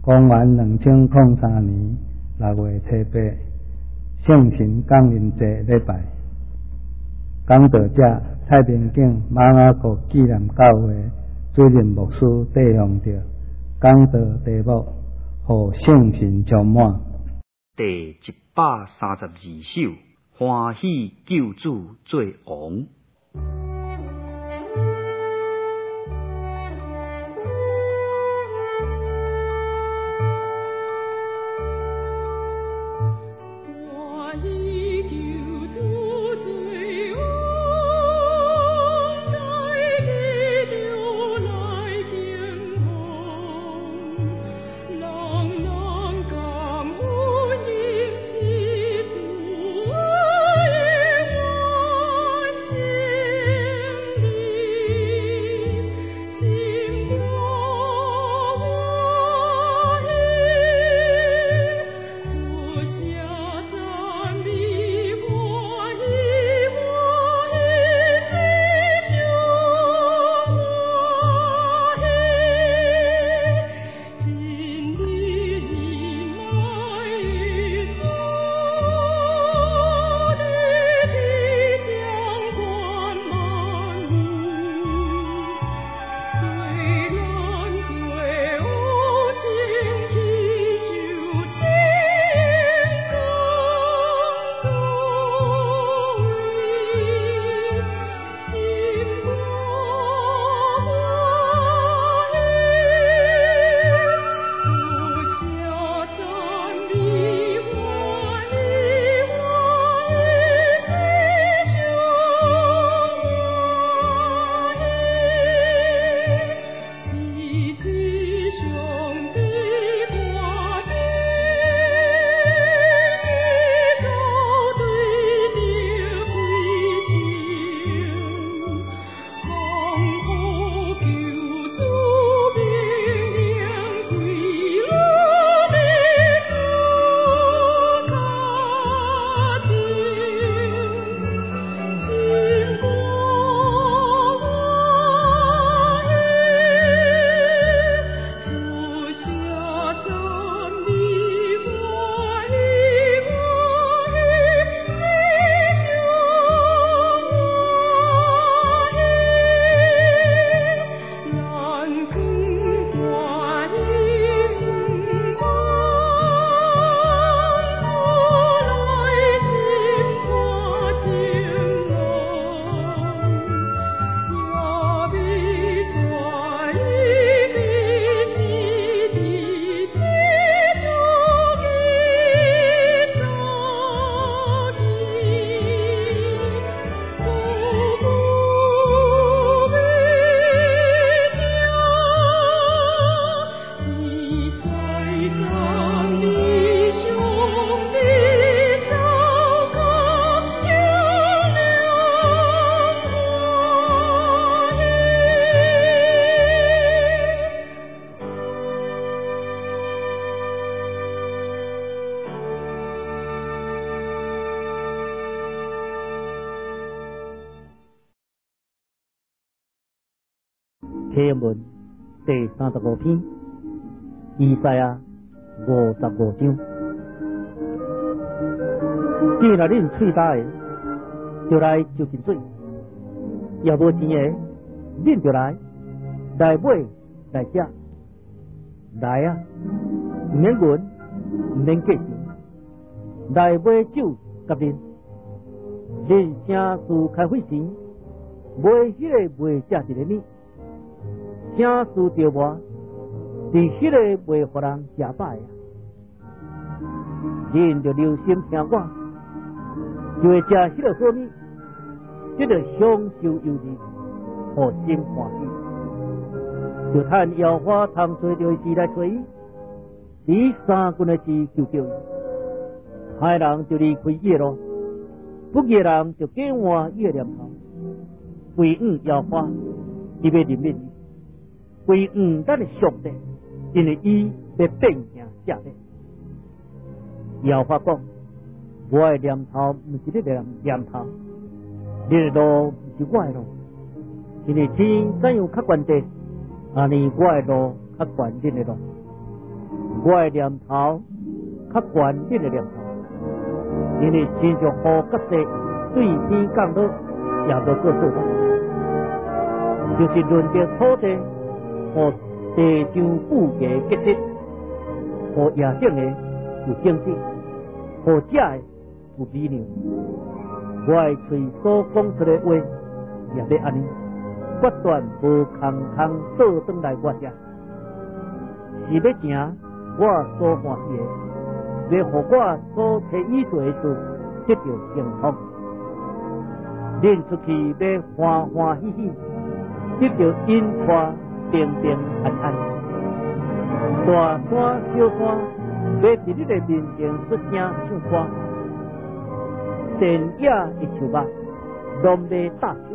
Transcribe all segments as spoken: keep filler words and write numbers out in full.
公元两千零三年六月初八，圣神降临节礼拜，讲道者太平境马雅国纪念教会主任牧师弟兄着讲道题目：互圣神充满。 第一百三十二首，欢喜救主做王。 启文第三十五篇，以赛亚五十五章。既然恁喙焦的，就来就近水；要无钱的，恁就来来买来食。来啊，唔免阮，唔免计钱，来买酒甲恁。人正事开会时，买迄个卖食一个物。正事着我，是迄个袂互人吃饱呀。人着留心听我，就会食迄个好物，即着享受优日，互心欢喜。就趁摇花通吹着时来吹，以三军的字求救伊。歹人就离开伊的路，不义人就假换伊的念头。为五摇花，伊要怜悯伊。为五咱的上帝，因为伊要变形下帝。摇花讲，我的念头不是你的念头，你的路不是我的路，因为天怎样较悬地，安尼我的路较悬你的路。 我的念头较悬你的念头，因为亲像雨甲地对天降落，也无做做法，就是论着土地，和地上富嘅结实，和野性嘅有精致，和假嘅有美妙。我的嘴所讲出的话，也要安尼，决断无空空倒转来我遮，是要行我所欢喜的，要互我所提意做的事得到成功。恁出去要欢欢喜喜，得到因花平平安安。大山小山要伫你的面前出声唱歌，田野的树木拢要打手，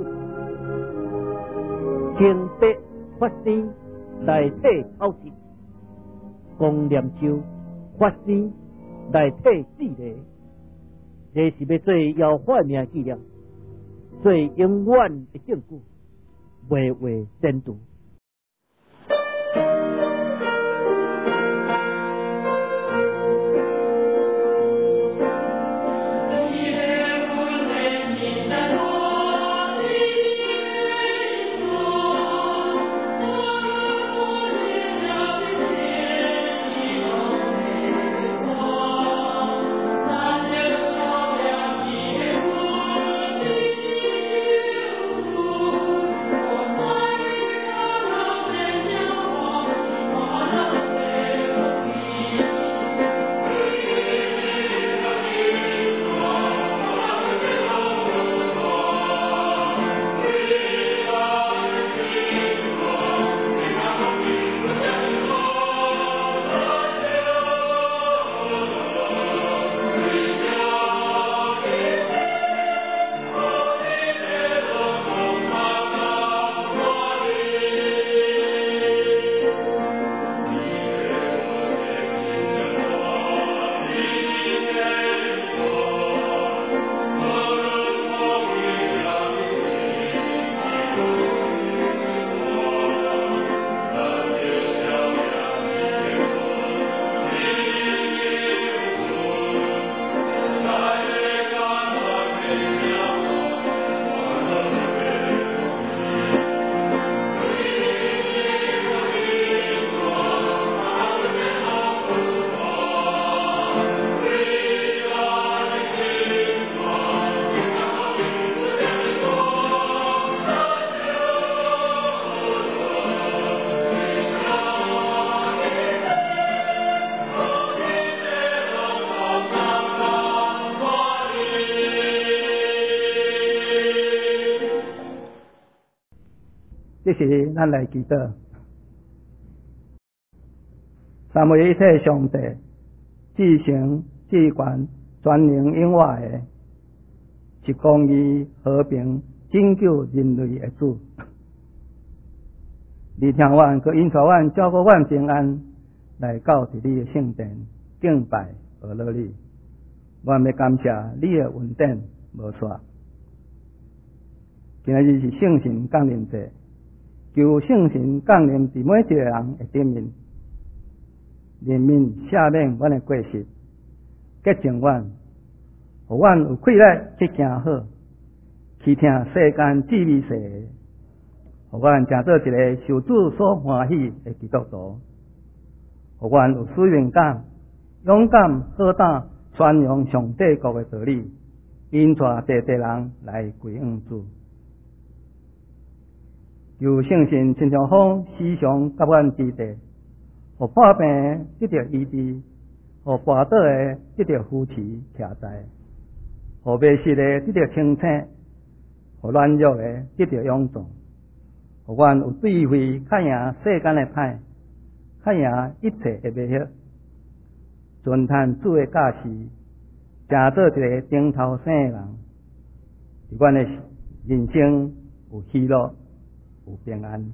青白发生来替草地，光念树发生来替智力，这是要做摇晃的纪念，做永远的证据，未为真途。 这是咱来祈祷，三位一体上帝，至诚至权、全能永活的，是公义、和平、拯救人类的主。你听阮，佮因带阮，照顾阮平安，来到伫你的圣殿敬拜而乐你。阮要感谢你的恩典无错。今日是圣神降临节。求圣神降临伫每一个人的顶面，怜悯赦免阮的过失，洁净阮，互阮有气力去行好，去听世间智慧说，互阮成做一个受主所欢喜的基督徒，互阮有使命感，勇敢好胆宣扬上帝国的道理，引带地地人来归向主。求圣神亲像风时常甲阮支持，互破病得到医治，互跋倒的得到扶持徛在，互迷失的得到清醒，互软弱的得到勇壮，互阮有智慧较赢世间的歹，较赢一切的迷惑，尊叹主的教示，成做一个顶头生的人，伫阮的人生有喜乐。有平安，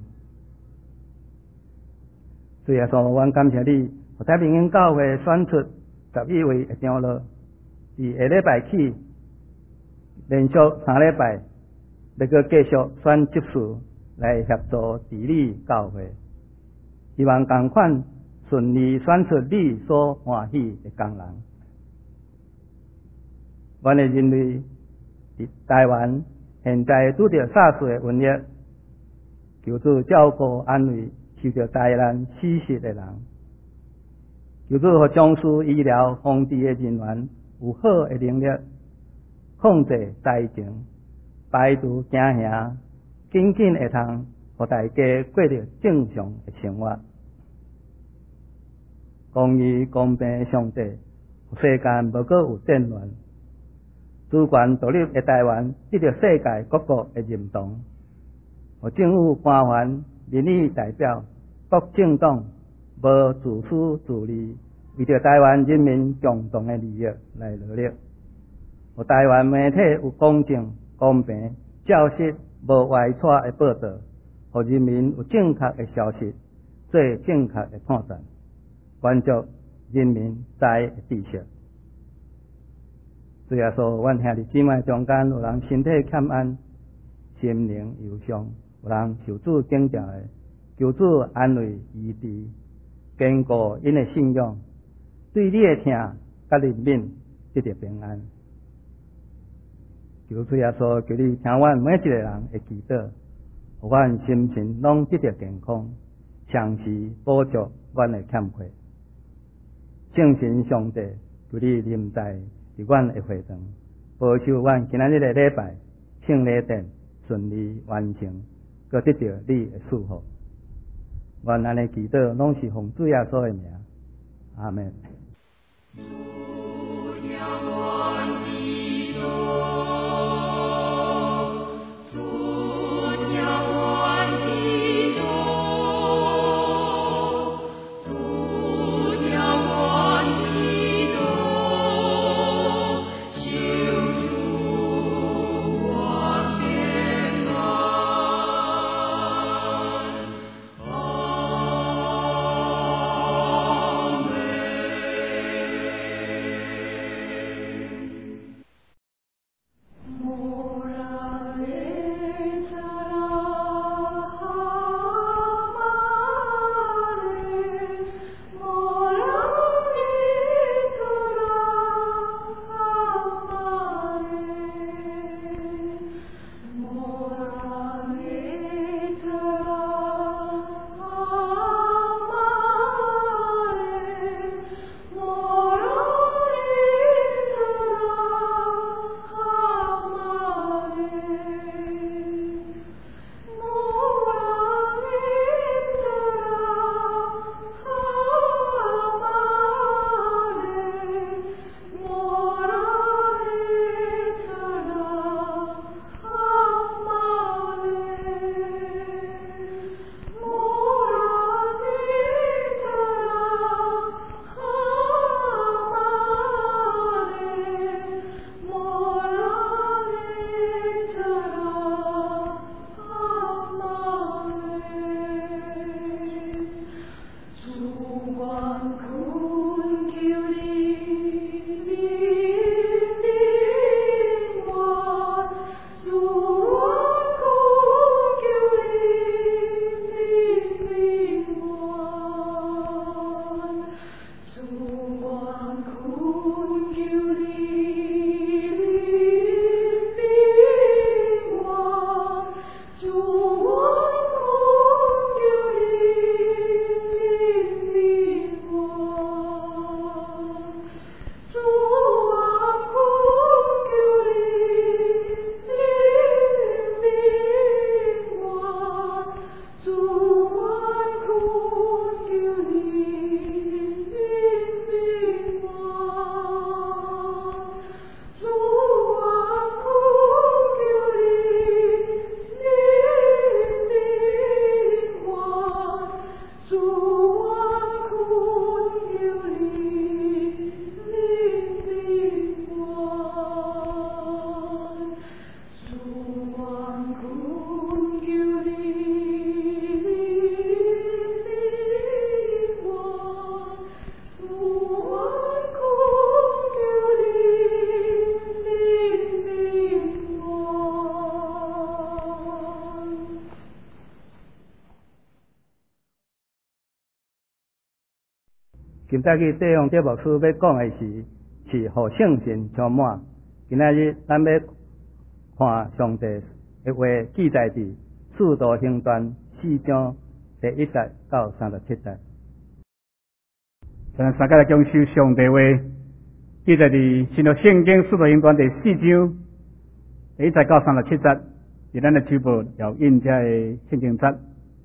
主耶稣，阮感谢你，互太平洋教会选出十一位的长老，伫下礼拜起连续三礼拜，要搁继续选执事来协助治理教会，希望同款顺利选出你所欢喜的工人。阮会认为，伫台湾现在拄着 SARS 的瘟疫，求主照顾安慰受着灾难死失的人，求主互将士医疗防治的人员有好的能力，控制灾情，排除惊吓，紧紧会通互大家过着正常的生活。公义公平的上帝，世间无阁有战乱，主权独立的台湾得到世界各国的认同，互政府官员、民意代表、各政党无自私自利，为着台湾人民共同的利益来努力，互台湾媒体有公正、公平、照实、无歪错的报道，互人民有正确的消息，做正确的判断，关注人民知的知识。主耶稣，阮兄弟姊妹中间有人身体欠安，心灵忧伤，有人受主警戒的，求主安慰医治，坚固因的信仰，对你的听甲怜悯得到平安。求主耶稣，求你听阮每一个人的祈祷，互阮心情拢得到健康，长时补足阮的欠缺。圣神上帝，求你临在伫阮的会堂，保守阮今仔日的礼拜庆礼典顺利完成，搁得到你的祝福。愿安尼祈祷拢是奉主耶稣的名，阿门。 今仔日弟兄节牧师要讲的是，是互圣神充满。今仔日咱要看上帝的话记载伫《使徒行传》四章第一节到三十七节。 咱大家来讲受上帝话，记载伫《新约圣经》《使徒行传》第四章第一节到三十七节，伫咱的手部有印这个圣经节。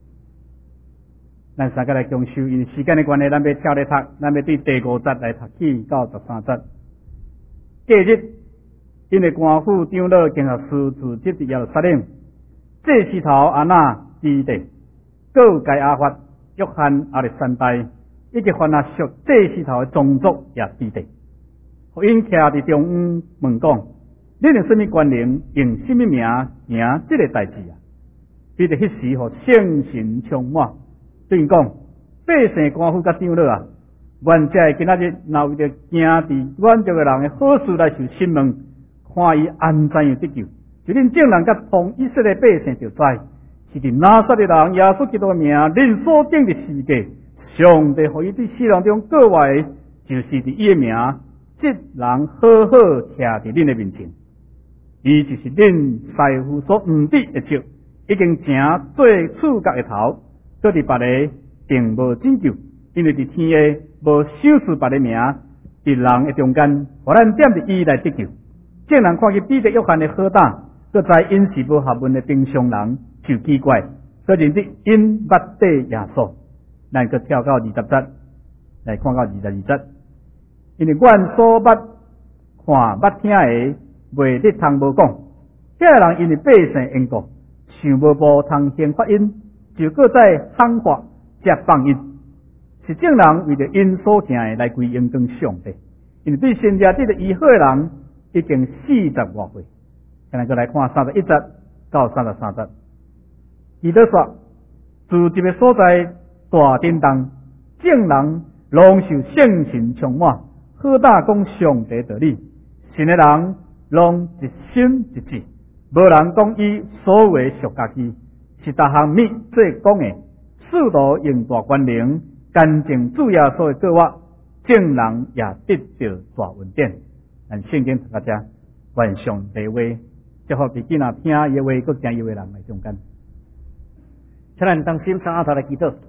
咱大家来讲受，因时间的关系，咱要跳来读，咱要对第五节来读起到十三节。隔日，因为官府长老经学士自集伫耶路撒冷，这时头安娜基地，各该亚法、约翰、亚历山大，以及凡那属这时头的宗族也基地，互因徛伫中央问讲：你用什么官能，用什么名行这个代志啊？彼得迄时互圣神充满。对因讲，百姓官府甲长老啊，原只今仔日若为着惊伫阮这个人的好事来受审问，看伊安怎样得救，就恁众人甲同以色列百姓就知，是伫拿撒勒人耶稣基督的名，恁所定的世界，上帝互伊伫世人中各外，就是伫伊的名，即人好好徛伫恁的面前，伊就是恁师傅所毋知的手，已經成做觸角的頭。搁伫別個並無拯救，因為伫天下無修飾別個名，伫人的中間，互咱點佇伊來得救。眾人看見彼得約翰的好膽，搁知因是無學問的平常人，就奇怪，搁認得因捌底耶穌。咱搁跳到二十節，來看到二十二節，因為阮所捌看捌聽的，袂得通無講。遐人因為百姓緣故，想無無通行發音。就搁在喊法加放音，是正人为着因所听的来归应跟上帝，因为对先家这个医好的人已经四十多岁。现在再来看三十一节到三十三节，伊都说，自这个所在大殿当，正人拢受圣神充满，好大讲上帝道理，信的人拢一心一志，无人讲伊所为属家己。是逐项物做讲的，使徒用大权能，干净主耶稣的过活，众人也得到大恩典。咱圣经读到这，愿上帝话，祝福自己若听伊话，搁听伊话人来中间。请咱当心上下头来祈祷，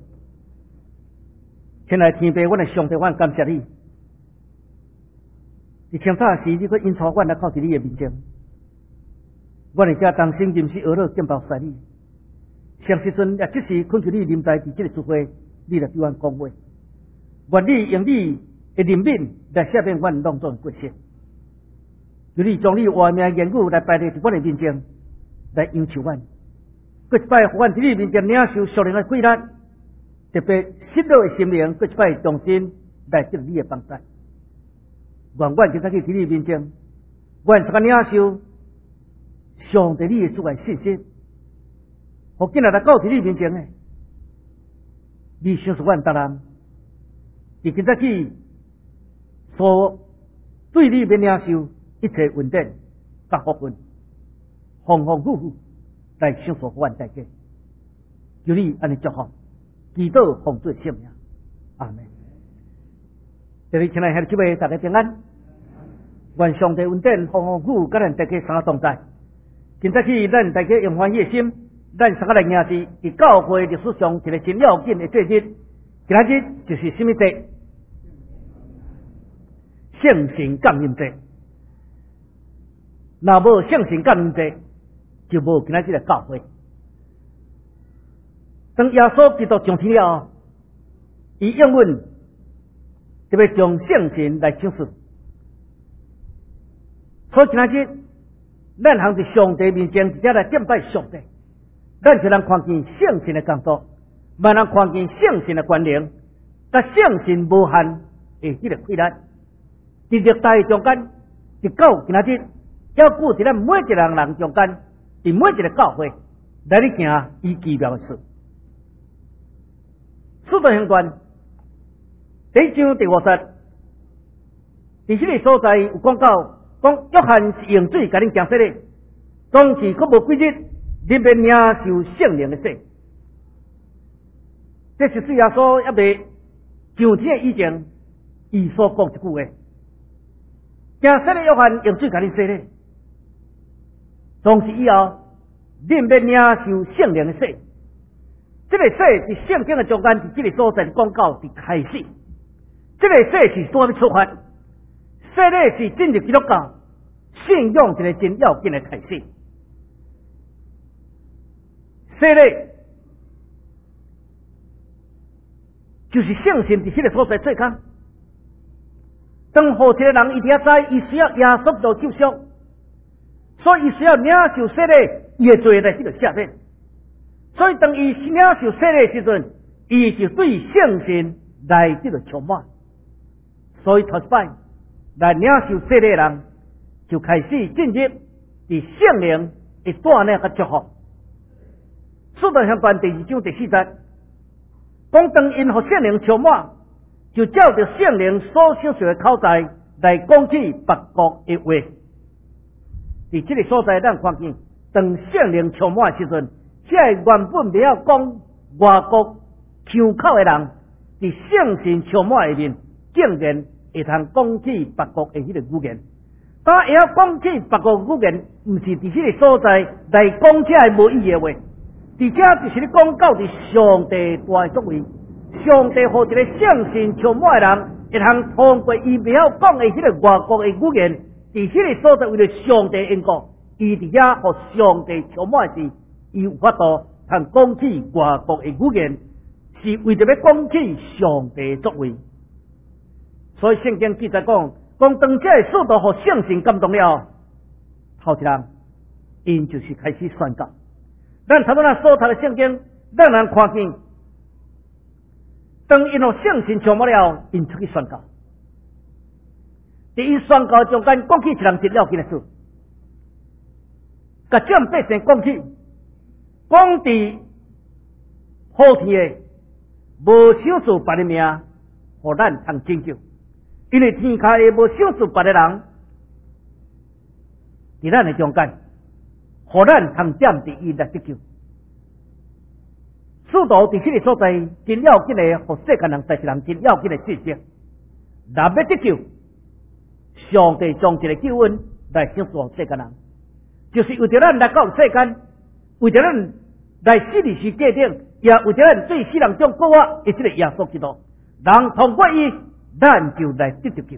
亲爱的天父，阮的上帝，阮感谢你。伫清早时，你搁引导阮来靠伫你的面前，阮会遮当心吟诗学乐，见报晒你。上时阵也即时恳求你临在伫即个聚会，你来对阮讲话，愿你用你的灵敏来赦免阮当中的过失，求你将你话命言语来摆在伫阮的面前，来要求阮，搁一摆互阮伫你面前领受属灵的贵难，特别失落的心灵，搁一摆重新来得你的帮助。愿阮今仔日伫你面前，愿一个领受上帝你的主的信息。我今日来到伫你面前诶，你相信阮逐人，伫今仔日所对你面领受一切恩典、甲福分，丰丰富富来享受阮大家。求你安尼祝福，祈祷奉主圣名，阿门。这里请来兄弟姊妹大家平安，愿上帝恩典丰丰富富，甲咱大家相同在。今仔日咱大家用欢喜的心。咱三个来迎是伫教会历史上一个真要紧的节日，今仔日就是什么节？圣神感恩节。若无圣神感恩节，就无今仔日的教会。当耶稣基督上天了后，伊应允特别将圣神来请示，所以今仔日咱行伫上帝面前直接来敬拜上帝。咱就能看见圣神的工作，也能看见圣神的权能，甲圣神无限的迄个困难。伫历代中间，直到今仔日，要顾伫咱每一个人人中间，伫每一个教会来咧行伊奇妙的事。使徒行传第一章第五节，伫迄个所在有讲到，讲约翰是用水甲恁行洗的，当时佫无几日。你免领受圣灵的洗，这是主耶稣还未上天以前， 伊所讲一句话：惊洗的约翰用水甲你洗咧，从此以后，恁要领受圣灵的洗。这个洗伫圣经的中间，伫这个所在讲到伫开始。这个洗是怎么出发？洗咧是进入基督教信仰一个真要紧的开始。洗咧就是圣神伫迄个所在做工。当好一个人伊伫遐知，伊需要耶稣做救赎，所以伊需要领受洗咧，伊会做在迄个下面。所以当伊领受洗咧时阵，伊就对圣神来这个充满。所以头一摆来领受洗咧人，就开始进入伫圣灵会带领个祝福。使徒行传第二章第四节，讲当因互圣灵充满，就照着圣灵所想出的口才来讲起别国的话。伫这个所在，咱看见当圣灵充满的时阵，这原本不要讲外国腔口的人，伫圣神充满里面，竟然会通讲起别国的迄个语言。当会晓讲起别国语言，毋是伫迄个所在来讲这无意义的话。伫这就是咧讲到伫上帝大的作为，上帝互一个圣神充满的人，会通通过伊袂晓讲的迄个外国的语言，伫迄个所在为了上帝的缘故，伊伫遐互上帝充满时，伊有法度通讲起外国的语言，是为着要讲起上帝的作为。所以圣经记载讲，讲当这使徒互圣神感动了，头一人因就是开始宣告。咱头拄仔所读的圣经，咱人看见，当因互圣神充满了，因出去宣告。伫因宣告中间讲起一人一了紧的事，甲众百姓讲起，讲伫好天的无想做别的命，互咱通拯救。因为天下的无想做别的人，伫咱的中间。互咱通点伫伊来得救，使徒伫这个所在真要紧的，互世间人、在世人真要紧的信息。若要得救，上帝将一个救恩来享受世间人，就是为着咱来到世间，为着咱来死里时界定，也为着咱对世人中过活的这个耶稣基督，人通过伊，咱就来得着救。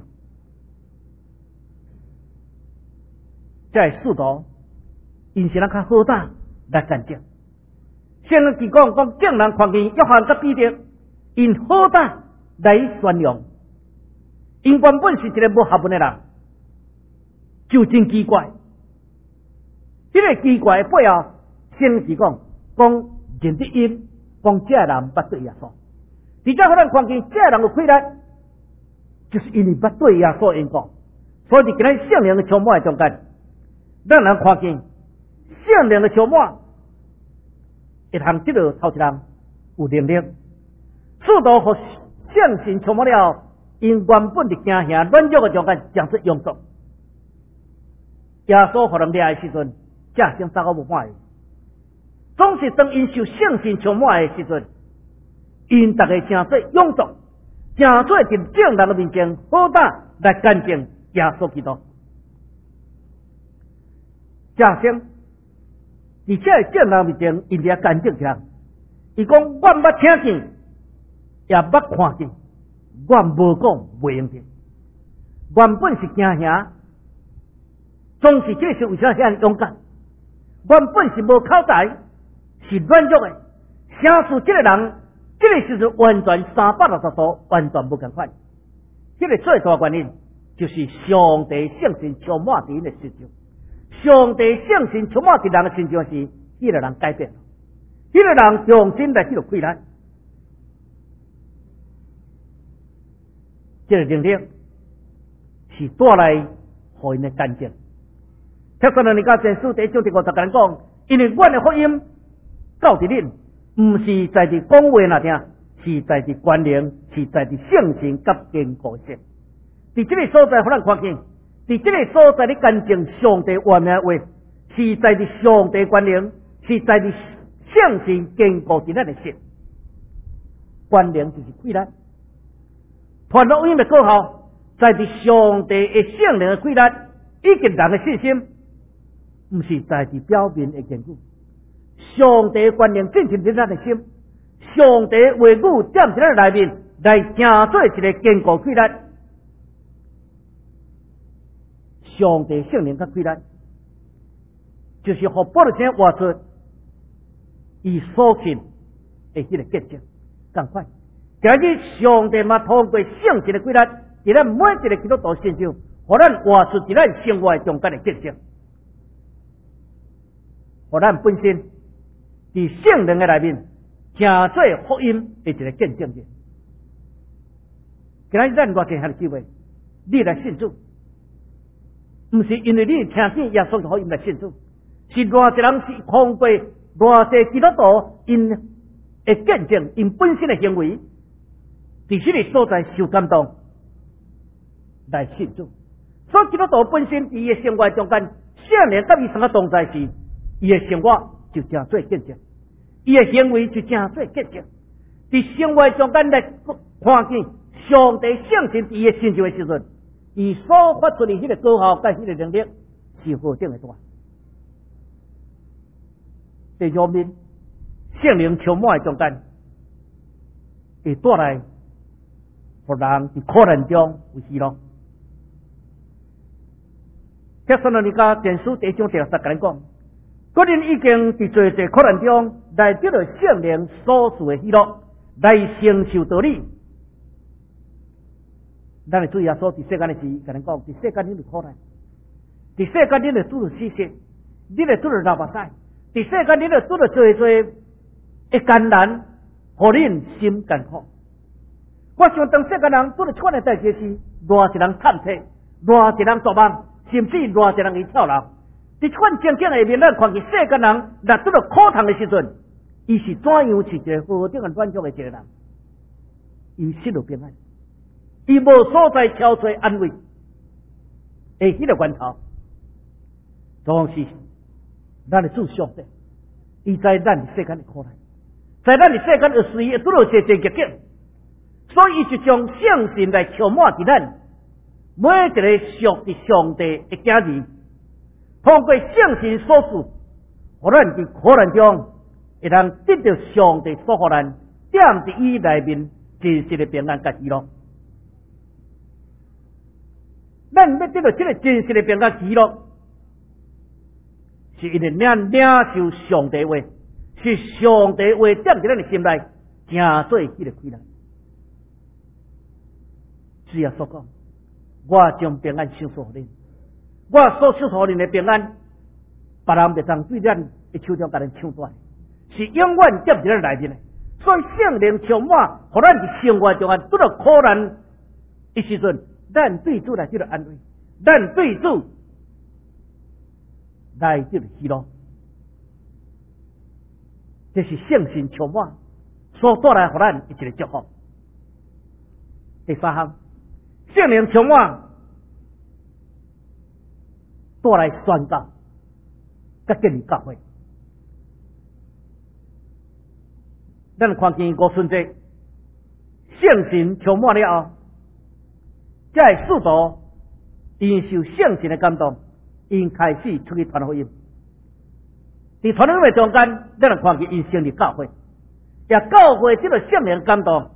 这使徒。因是咱较好胆来干净。圣经记讲讲，众人看见约翰甲彼得，因好胆来宣扬。因原本是一个无学问的人，就真奇怪。这个奇怪的背后，圣经讲讲认得因，讲这人捌对耶稣。而且互咱看见这人有亏力，就是因为捌对耶稣因讲。所以伫今日圣灵的充满的中间，咱人看见。圣灵的充满，会通得到头一人有能力。使徒互圣神充满了，因原本伫惊吓软弱的中间，将出勇作。耶稣互人掠的时阵，这先三个无满意。总是当因受圣神充满的时阵，因逐个诚做勇作，诚做伫众人的面前好胆来干净耶稣基督。这先。而且众人面前，因伫遐干净起来。伊讲：我捌听见，也捌看见，我无讲袂用得。原本是惊吓，总是这是为啥遐勇敢？原本是无口才，是软弱的。相似这个人，这个时阵完全三百六十度完全无共款。这个最大原因就是上帝圣神充满伫因的身上。上帝圣神充满伫人的身上时，迄个人改变了，迄个人重新来去到归咱。这个能力是带来互因的干净。帖撒罗尼迦前书第一章第五十节讲，因为阮的福音到伫恁，毋是在伫讲话那听，是在伫关联，是在伫圣神甲坚固性。伫这个所在，互咱看见。伫这个所在的干净上帝完美的话，是在伫上帝关联，是在伫圣神坚固伫咱的心。关联就是归咱， 传福音的果效，在伫上帝的圣灵的规律，以及人的信心，毋是在伫表面的坚固。上帝的观念进入咱的心，上帝的话语点伫咱内面，来成做一个坚固规律。上帝圣灵甲规律，就是互保罗先活出伊所信的迄个见证，共款。今日上帝嘛通过圣经的规律，伫咱每一个基督徒身上，互咱活出伫咱生活中间的见证，互咱本身伫圣灵的内面，成做福音的一个见证者。今日咱偌济下的机会，你来信主，毋是因为你听见耶稣的福音来信主，是偌济人是通过偌济基督徒因的见证，因本身的行为，伫迄个所在受感动来信主。所以基督徒本身伫伊的生活中间，圣灵甲伊三个同在时，伊的生活就真做见证，伊的行为就真做见证。伫生活中间来看见上帝圣神伫伊的身上的时阵，伊所发出的迄个果效甲迄个能力是何等的大。在上面圣灵充满的中间，会带来互人伫苦难中有喜乐。帖撒罗尼迦前书第一章第六节甲咱讲，个人已经伫做做苦难中来得到圣灵所赐的喜乐，来承受道理。咱会注意耶稣伫世间的时，甲咱讲，伫世间你有苦难，伫世间你会拄着死死，你会拄着流目屎，伫世间你会拄着做做的艰难，互恁心艰苦。我想当世间人拄着款的代志时，偌一人惨体，偌一人绝望，甚至偌一人去跳楼。伫款情景下面，咱看见世间人若拄着苦痛的时阵，伊是怎样是一个何等的满足的一个人？伊失落平安，伊无所在超找安慰，诶，迄个源头，总是咱的主上帝，伊在咱世间的苦难，在咱的世间的随意拄着一个逆境，所以伊就将圣神来充满伫咱每一个属伫上帝的家儿，通过圣神所赐，互咱伫苦难中会通得到上帝所互咱点伫伊内面真实的平安甲喜乐。咱要得到这个真实的平安喜乐，是因为咱领受上帝话，是上帝话点伫咱的心内，正做迄个开来。主耶稣讲，我将平安赏赐互恁，我所赐互恁的平安，别人袂当对咱的手中甲咱抢断，是永远点伫咱内面的。所以圣灵充满，互咱伫生活中啊拄到苦难的时阵，咱对主来得到安慰，咱对主来得到喜乐。这是圣神充满所带来互咱一个祝福。第三项，圣灵充满带来宣告，甲建立教会。咱看见五旬节，圣神充满了后，才会使徒因受圣神的感动，因开始出去传福音。伫传福音的中间，咱看见因成立教会，也教会得到圣灵感动，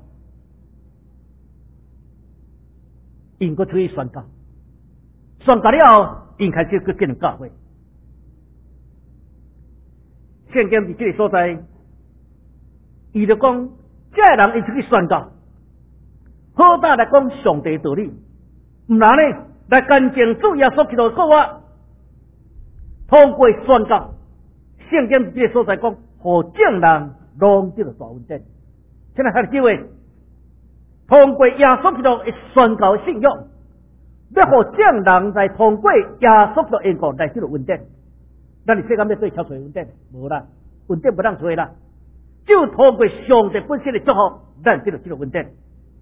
因佫出去宣告，宣告了后，因开始佫建立教会。圣经伫这个所在，伊就讲，这个人伊出去宣告，好大来讲上帝道理，毋然呢来干净主耶稣基督讲话，通过宣告。圣经这个所在讲，互正人拢得到大恩典。现在还有机会，通过耶稣基督的宣告信仰，要互正人来通过耶稣基督因果来得到恩典。咱伫世间要对超找恩典，无啦，恩典不当找啦，就通过上帝本身的祝福，咱得到这个恩典。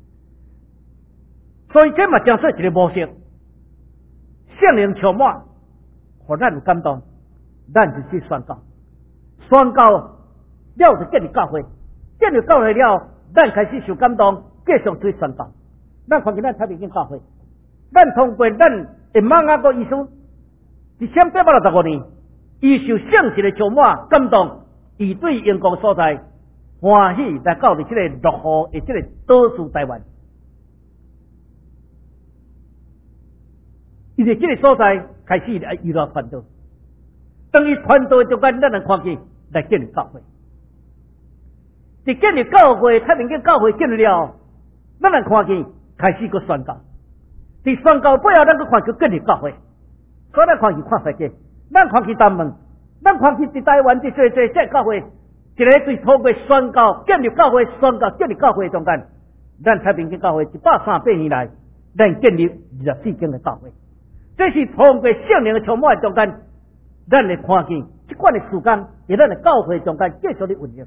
所以这嘛将做一个模式，圣灵充满，互咱有感动，咱就去宣告。宣告了就建立教会，建立教会了，咱开始受感动，继续去宣告。 咱看见咱太平间教会，咱通过咱的马雅国医师，一千八百六十五年，伊受圣神的充满感动，伊对阳光所在欢喜来到伫这个落雨的这个岛屿台湾，伊伫这个所在开始来娱乐传道。当伊传道的中间，咱来看见来建立教会。伫建立教会，太平间教会建立了，咱来看见开始个宣告。伫宣告背后，咱去看见建立教会。所以咱看见看世界，咱看见东门，咱看见伫台湾伫做做这教会，一个对透过宣告建立教会、宣告建立教会中间，咱太平间教会一百三十八年来，咱建立二十四间的教会。这是通过圣灵的充满中间，咱来看见这款的时间，在咱的教会中间继续的运用。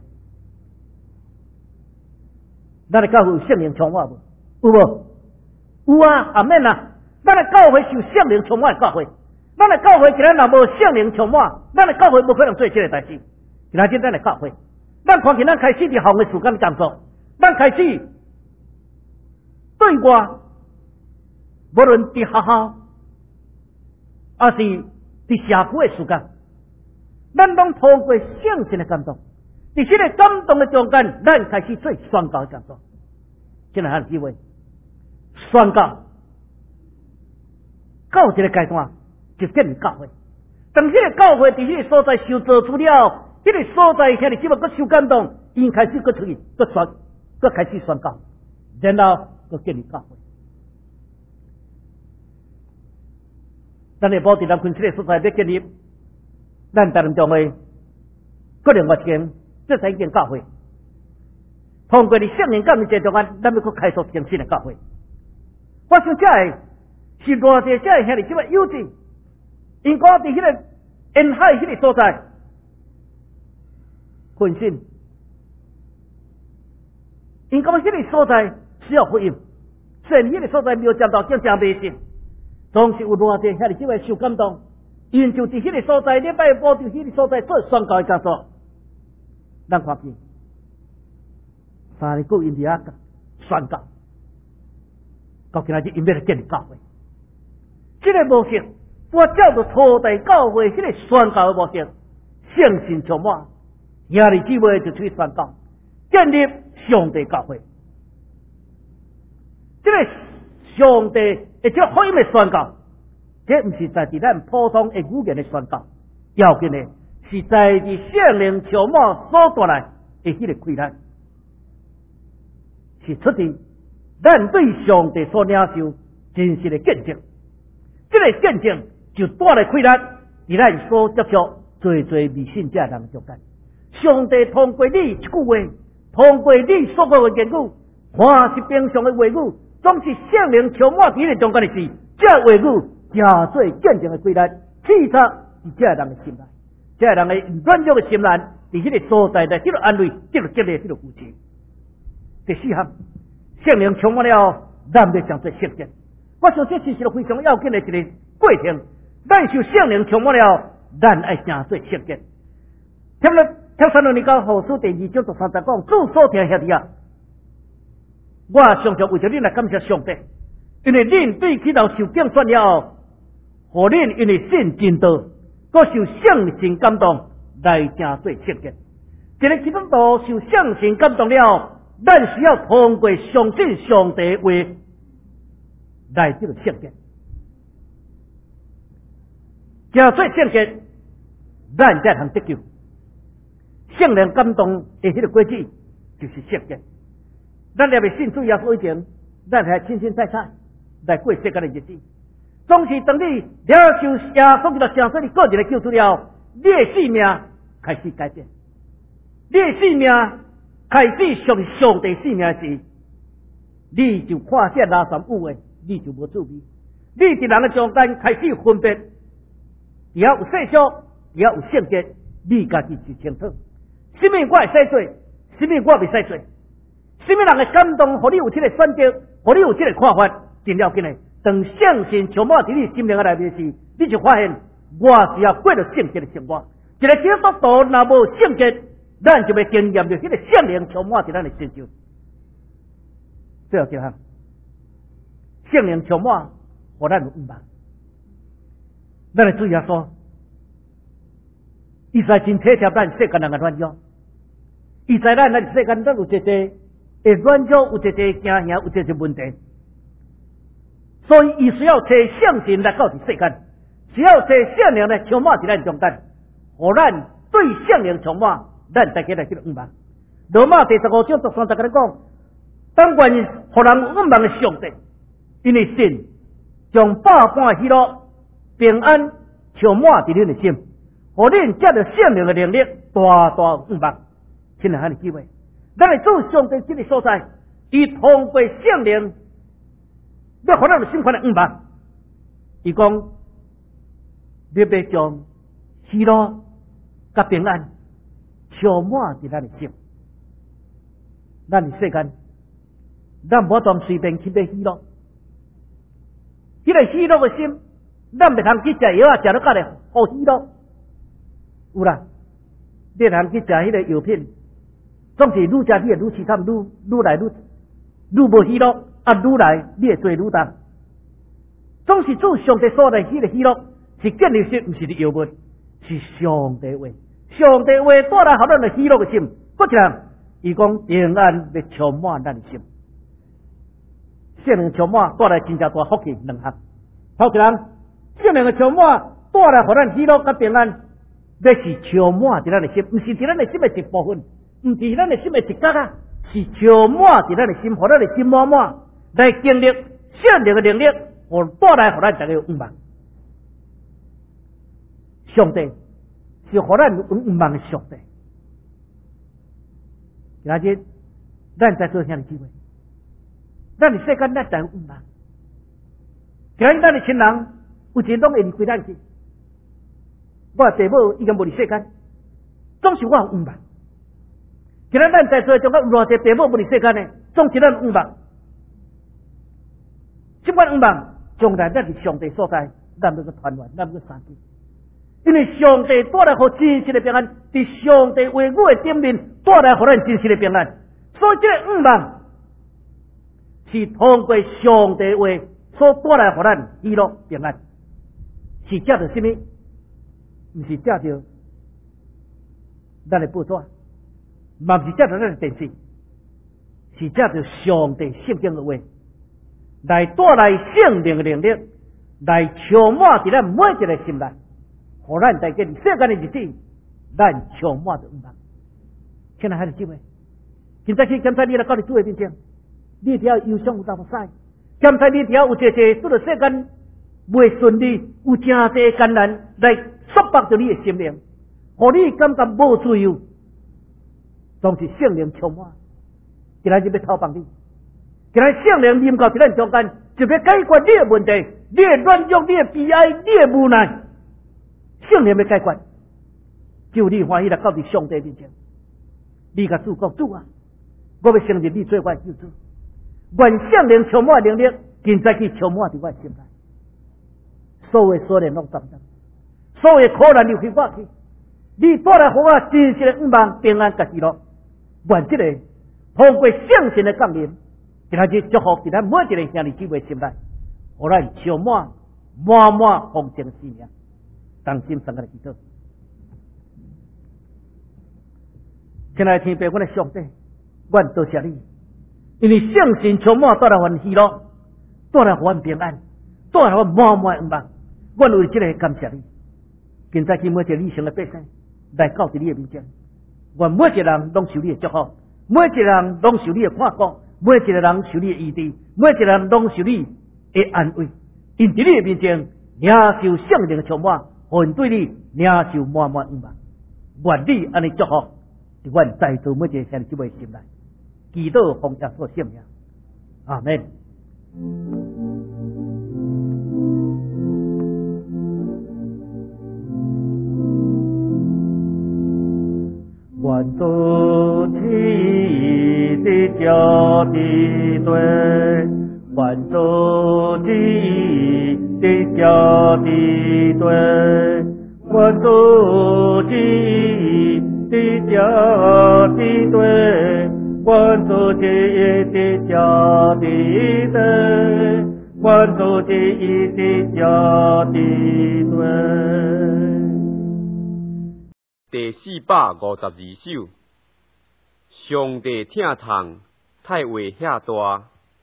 咱的教会有圣灵充满无？有无？有啊，阿免啊！咱的教会是有圣灵充满的教会。咱的教会既然若无圣灵充满，咱的教会无可能做这个代志。今仔日咱的教会，咱看见咱开始伫校的时间的工作，咱开始对外，无论伫学校，还是伫社区的时间，咱拢通过圣神的感动。伫这个感动的中间，咱开始做宣告的工作。现在还有机会宣告到这个阶段，就建立教会。当这个教会伫这个所在受造出了，这个所在遐里只要搁受感动，因开始搁出去，搁宣，搁开始宣告，然后搁建立教会。咱下晡伫咱昆这个所在要建立，咱台南教会搁另外一间。这才一间教会，通过你圣灵感应这中间，咱要去开拓一间新的教会。我想这个是偌济这个兄弟这么幼稚，因我伫迄个沿海迄个所在，分心，因讲迄个所在需要福音，虽然迄个所在没有讲到叫真迷信，总是有偌济兄弟这么受感动，因就伫迄个所在，礼拜五伫迄个所在做宣告的工作。咱看见三个因伫遐宣告，到今仔日因要来建立教会。这个模式，我照着初代教会迄个宣告的模式，圣神充满，兄弟姊妹就去宣告，建立上帝教会。这个上帝而且福音的宣告，这不是在伫咱普通的语言的宣告，要紧的。是在伫圣灵充满所带来的迄个困难，是出自咱对上帝所领受真实的见证。这个见证就带来困难，伫咱所接触最最迷信者人中间。上帝通过你一句话，通过你所讲的言语，凡是平常的话语，总是圣灵充满伫个中间的事，这话语加做见证的困难，刺插伫这人的心内。这人的软弱的心难，伫迄个所在来，迄个安慰，迄个激励，迄个扶持。第四项，圣灵充满了，咱要将做圣洁。我想这是一个非常要紧的一个过程。咱受圣灵充满了，咱爱将做圣洁。听了听三六年讲后书第二章第三节讲，主所听兄弟啊，我常常为着恁来感谢上帝，因为恁对起头受敬算了，互恁因为信真道。我受圣神感动，来正做圣洁。一个基督徒受圣神感动了，咱需要通过相信上帝话来这个圣洁。正做圣洁，咱才能得救。圣灵感动的迄个规矩就是圣洁。咱若未信主耶稣以前，咱还清清菜菜来过世间的日子。总是当你了受耶稣基督降生的个人的救主了，你的性命开始改变，你的性命开始属于上帝性命时，你就看见拉山有的，你就无注意，你伫人的中间开始分别，也有世俗，也有圣洁，你家己就清楚，什么我会使做，什么我未使做，什么人的感动，互你有这个选择，互你有这个看法，真了紧的。当相信充满伫你心灵的内面时，你就发现我是要过着圣洁的生活。一个基督徒若无圣洁，咱就要经验着迄个圣灵充满伫咱的身上。最后一项， 圣灵充满，互咱有五望。咱来注意下说，伊在真体贴咱世间人嘅软弱，伊在咱咱世间咱有一个会软弱，有一个惊吓，有一个问题，所以伊需要找圣神来到伫世间，需要找圣灵来充满伫咱中间，互咱对圣灵充满，咱大家来这个五望。罗马第十五章十三节跟你讲，当愿意互人有五望嘅上帝，因为神将百般喜乐、平安充满伫恁嘅心，互恁借着圣灵嘅能力，大大有五望。亲爱的姊妹，咱来做上帝这个所在，伊通过圣灵，要互咱有心款嘅五望。伊讲，你要将喜乐甲平安充满伫咱嘅心。咱伫世间，咱无当随便去买喜乐，迄个喜乐嘅心，咱袂通去食药啊，食到甲咧好喜乐。有啦，你通去食迄个药品，总是愈食你会愈凄惨，愈愈来愈愈无喜乐，啊愈来你会做愈重。总是做上帝所来迄个喜乐，是建立性，毋是药物，是上帝话。上帝话带来互咱的喜乐嘅心，搁一人。伊讲平安要充满咱的心，圣灵充满带来真正大福气两项。头一人，圣灵的充满带来互咱喜乐甲平安，要是充满伫咱的心，毋是伫咱的心的一部分，毋是咱的心的一角啊，是充满伫咱的心，互咱的心满满来经历圣灵的能力，互带来互咱大家有五望。上帝是互咱有五望的上帝。今日咱在做啥的机会？咱伫世间咱才有五望。今日咱的亲人有钱拢会离开咱去，我父母已经无伫世间，总是我有五望。今日咱在座中，有偌济父母无伫世间呢，总是咱有五望。这款五望，将来咱伫上帝所在，咱要去团圆，咱要去相见。因为上帝带来互真实的平安，伫上帝话语的顶面带来互咱真实的平安，所以这个五望是通过上帝话所带来互咱喜乐平安，是借着什么？毋是借着咱的报纸，嘛毋是借着咱的电视，是借着上帝圣经的话来带来圣灵的能力，来充满伫咱每一个心内。互咱大家世间的日子，咱充满着五望。亲爱的姊妹，今早去检查你来到你主的面前，你条忧伤有淡薄使，检查你条有一个拄着世间未顺利，有真侪艰难来束缚着你的心灵，互你感觉无自由，总是圣灵充满。今仔日要讨帮你，今仔圣灵临到伫咱中间，就要解决你的问题，你的软弱，你的悲哀，你的无奈。圣灵要解决，就你欢喜来到伫上帝面前，你甲主讲主啊，我要承认你做我的救主，愿圣灵充满能力，现在去充满伫我的心内，所有所念拢暂停，所有苦难就去过去，你带来互我真实的五望平安甲喜乐，愿这个通过圣神的降临，今仔日祝福伫咱每一个兄弟姊妹心内，互咱充满满满丰盛的生命。当心上个祈祷，亲爱的天父，我的上帝，我多谢你，因为圣神充满带来阮喜乐，带来阮平安，带来阮满满的五望。我为这个感谢你。现在去每一个理性的百姓来到伫你的面前，愿每一个人拢受你的祝福，每一个人拢受你的看顾，每一个人受你的医治，每一个人拢受你的安慰。因伫你的面前领受圣灵的充满。愿对你领受满满五望，愿你安尼祝福，伫阮在座每一个兄弟姊妹心内，祈祷奉耶稣圣名，阿门。愿主旨的教的对，愿主旨的教的对，愿主旨的教的对，愿主旨的教的对， 愿主之意的家的对。 第四百五十二首，上帝听从，太话遐大。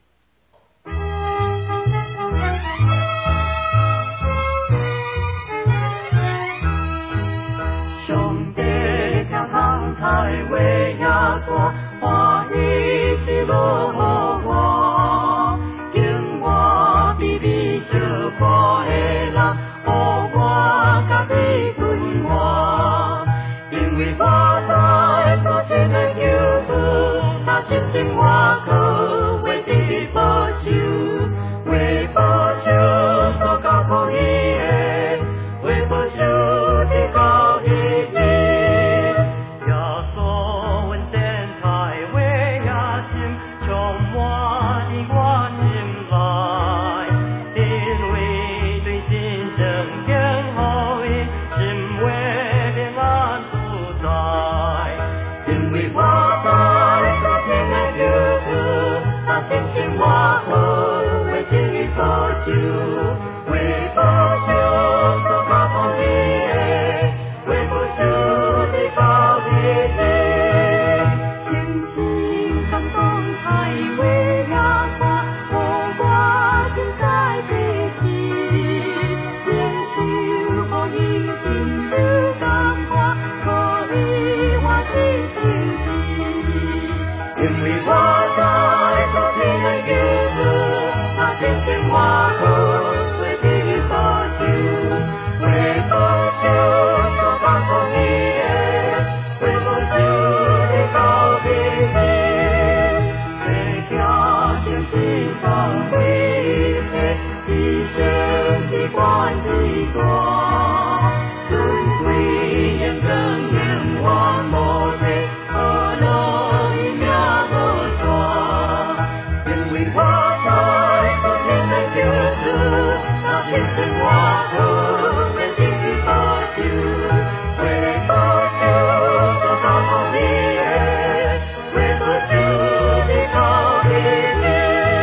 上帝听从，太话遐大，欢喜是落我，敬我比比小看的人，予我家己对我，因为我在所信的救主，他亲情我可为你保守，为保守所交托伊的，为保守的高一日，耶稣稳定太话也心，充满伫我心内，因为对心正敬互伊，心怀平安自在，因为我在所信的救主，他亲情我可为你保守，为保守所交托伊的，为保守的高一日，亲情感动太话也大，予我心在地时，亲像予伊亲手感化，可以我的心事，因为我在所信的救主，他亲情我可为你保守，为保守所交托伊的，为保守的高一日，为行正心当为切，一生的关的大，尊贵严正言完无罪，何乐一命无错，因为我在所信的救主，他亲情我可为你保守，为保守所交托伊的，为保守的高一日。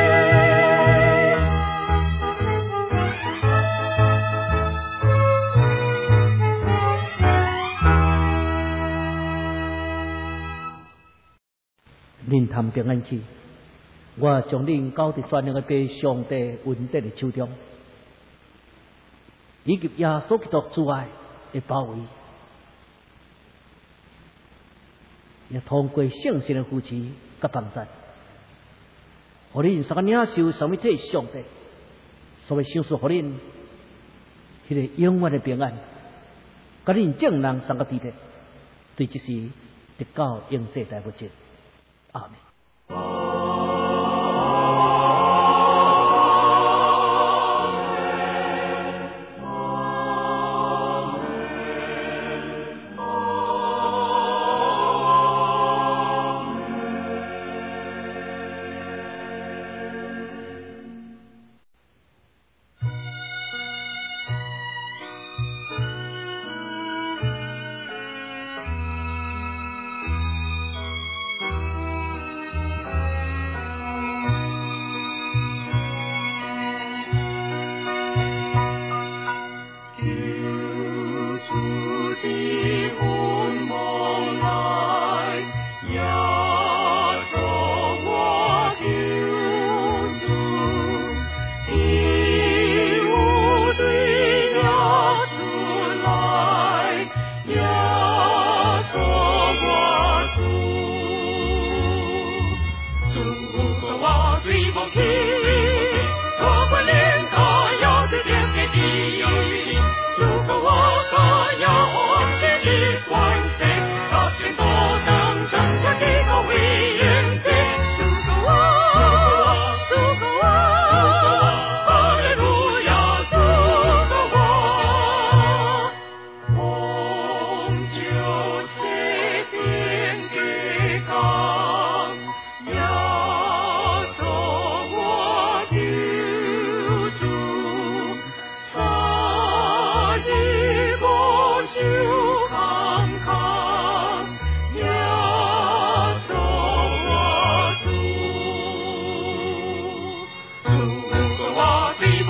恁谈平安去，我将恁交伫全能的被上帝稳定的手中，以及耶稣基督之爱的包围，也通过圣神的扶持甲帮助，互恁三个领受上面体上帝，所谓享受互恁迄个永远的平安，甲恁正人三个地的，对这是直到永世代不尽。阿门。 我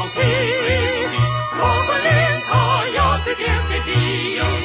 气，我们领头要是点的地有。